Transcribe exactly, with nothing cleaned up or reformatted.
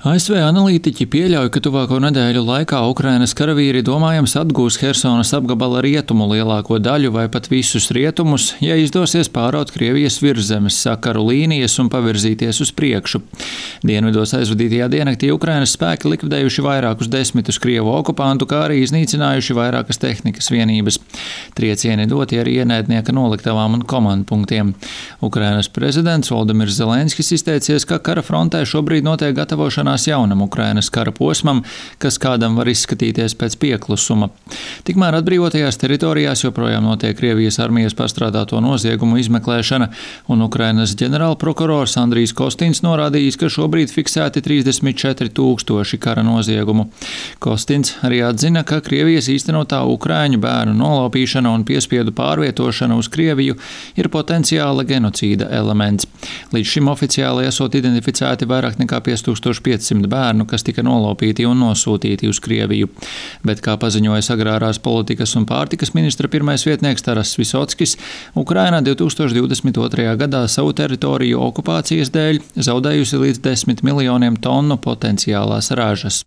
A S V analītiķi pieļauj, ka tuvāko nedēļu laikā Ukrainas karavīri domājams atgūs Hersonas apgabala rietumu lielāko daļu vai pat visus rietumus, ja izdosies pāraut Krievijas virszemes sakaru līnijas un pavirzīties uz priekšu. Dienvidos aizvadītajā diennaktī Ukrainas spēki likvidējuši vairākus desmitus Krievu okupantu, kā arī iznīcinājuši vairākas tehnikas vienības. Triecieni doti arī ienaidnieka noliktavām un komandpunktiem. Ukrainas prezidents Voldemirs Zelenskis izteicies, ka kara frontē šobrīd notiek gatavošanās jaunam Ukrainas kara posmam, kas kādam var izskatīties pēc pieklusuma. Tikmēr atbrīvotajās teritorijās joprojām notiek Krievijas armijas pastrādāto noziegumu izmeklēšana, un Ukrainas ģenerālprokurors Andrijs Kostins norādījis, ka šobrīd fiksēti trīsdesmit četri tūkstoši kara noziegumu. Kostins arī atzina, ka Krievijas īstenotā ukraiņu bērnu nolaupīšana un piespiedu pārvietošana uz Krieviju ir potenciāla genocīda elements. Līdz šim oficiāli esot identificēti vairāk nekā pieci tūkstoši piecsimt bērnu, kas tika nolaupīti un nosūtīti uz Krieviju. Bet, kā paziņoja agrārās politikas un pārtikas ministra pirmais vietnieks Taras Visockis, Ukraina divi tūkstoši divdesmit otrajā gadā savu teritoriju okupācijas dēļ zaudējusi līdz desmit miljoniem tonu potenciālās ražas.